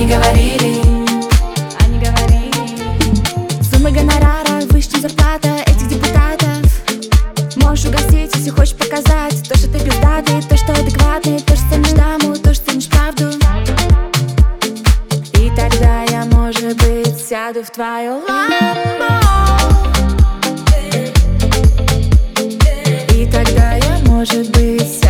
Они говорили, сумма гонорара, выше, чем зарплата этих депутатов. Можешь угостить, если хочешь показать то, что ты пиздатый, то, что адекватный, то, что ценишь даму, то, что ценишь правду. И тогда я, может быть, сяду в твою ламбо. И тогда я, может быть,